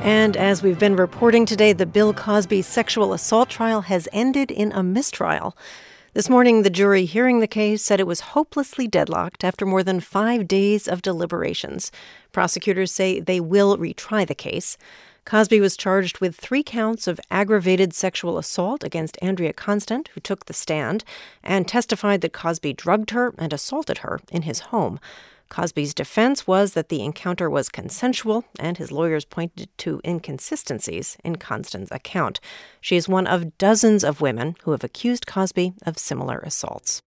And as we've been reporting today, the Bill Cosby sexual assault trial has ended in a mistrial. This morning, the jury hearing the case said it was hopelessly deadlocked after more than 5 days of deliberations. Prosecutors say they will retry the case. Cosby was charged with 3 counts of aggravated sexual assault against Andrea Constand, who took the stand, and testified that Cosby drugged her and assaulted her in his home. Cosby's defense was that the encounter was consensual, and his lawyers pointed to inconsistencies in Constand's account. She is one of dozens of women who have accused Cosby of similar assaults.